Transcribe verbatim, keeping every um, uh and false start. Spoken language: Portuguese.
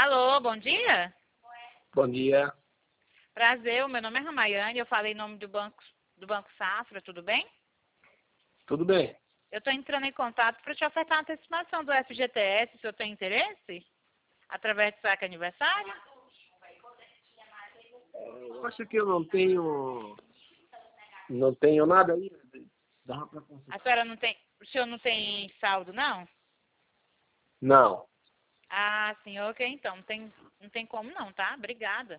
Alô, bom dia? Bom dia. Prazer, o meu nome é Ramayane, eu falei em nome do Banco, do Banco Safra, tudo bem? Tudo bem? Eu estou entrando em contato para te ofertar uma antecipação do F G T S, se eu tenho interesse? Através do saque aniversário? Eu acho que eu não tenho... Não tenho nada aí. Dá pra A consultar. senhora não tem... O senhor não tem saldo, não? Não. Ah, sim, ok, então. Não tem, não tem como não, tá? Obrigada.